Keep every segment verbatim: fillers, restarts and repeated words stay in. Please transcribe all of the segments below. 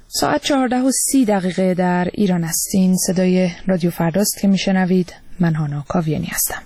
ساعت چهارده و سی دقیقه در ایران هستین. صدای رادیو فرداست که میشنوید. من هانا کاویانی هستم.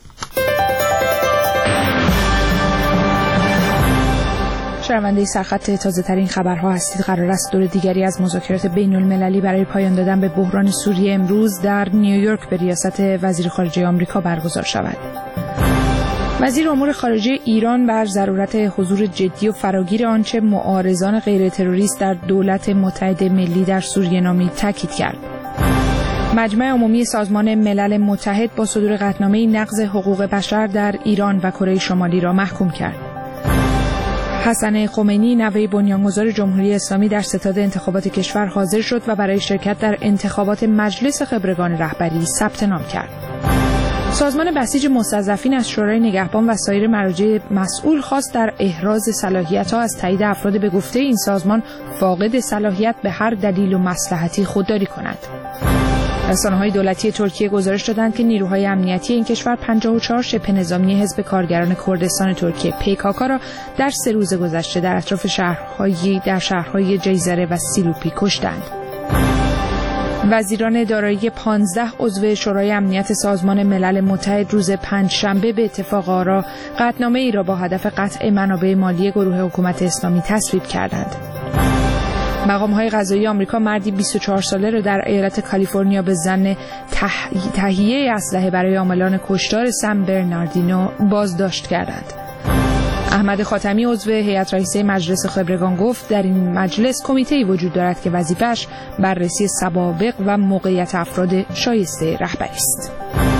شنونده سرخط تازه ترین خبرها هستید. قرار است دور دیگری از مذاکرات بین المللی برای پایان دادن به بحران سوریه امروز در نیویورک به ریاست وزیر خارجه آمریکا برگزار شود. وزیر امور خارجه ایران بر ضرورت حضور جدی و فراگیر آنچه معارضان غیر تروریست در دولت متحد ملی در سوریه نامی تاکید کرد. مجمع عمومی سازمان ملل متحد با صدور قطعنامه نقض حقوق بشر در ایران و کره شمالی را محکوم کرد. حسن خمینی نوه بنیانگذار جمهوری اسلامی در ستاد انتخابات کشور حاضر شد و برای شرکت در انتخابات مجلس خبرگان رهبری ثبت نام کرد. سازمان بسیج مستضعفین از شورای نگهبان و سایر مراجع مسئول خواست در احراز صلاحیت‌ها از تایید افراد به گفته این سازمان فاقد صلاحیت به هر دلیل و مصلحتی خودداری کند. رسانه‌های دولتی ترکیه گزارش دادند که نیروهای امنیتی این کشور پنجاه و چهار شبه نظامی حزب کارگران کردستان ترکیه پیکاکا را در سه روز گذشته در اطراف شهرهای در شهرهای جیزره و سیلوپی کشتند. وزیران دارایی پانزده عضو شورای امنیت سازمان ملل متحد روز پنجشنبه به اتفاق آرا قطعنامه ای را با هدف قطع منابع مالی گروه حکومت اسلامی تصویب کردند. مقام‌های قضایی آمریکا مردی بیست و چهار ساله را در ایالت کالیفرنیا به ظن تهیه اسلحه برای عاملان کشتار سن برناردینو بازداشت کردند. احمد خاتمی عضو هیئت رئیسه مجلس خبرگان گفت در این مجلس کمیته‌ای وجود دارد که وظیفه‌اش بررسی سوابق و موقعیت افراد شایسته رهبری است.